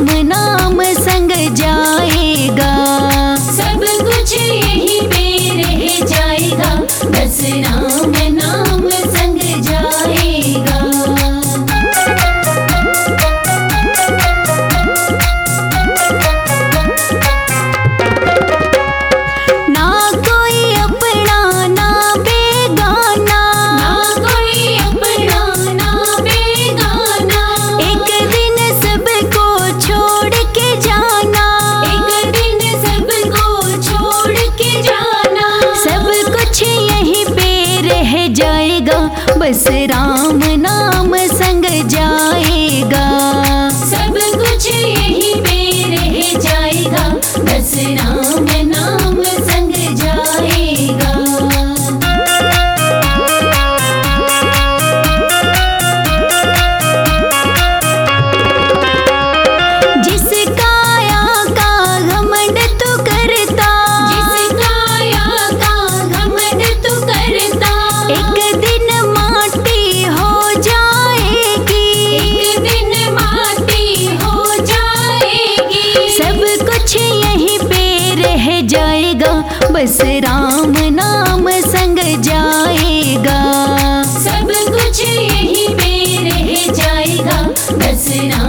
राम नाम संग जाएगा। सब कुछ यहीं पे रह जाएगा, बस राम नाम संग जाएगा। ना कोई अपना ना बेगाना, ना कोई अपना ना बेगाना, एक दिन सबको छोड़ के जाना। एक दिन सबको छोड़ के जाना। सब कुछ यहीं पे रह जाएगा, बस राम नाम संग जाएगा। सब कुछ यहीं पे रह जाएगा, बस राम नाम संग जाएगा। जिस काया का घमंड तू करता, जिस काया का घमंड तू करता, एक दिन माटी हो जाएगी। एक दिन माटी हो जाएगी। सब कुछ यहीं पे रह जाएगा, बस राम नाम संग जाएगा। सब कुछ यहीं पे रह जाएगा, बस राम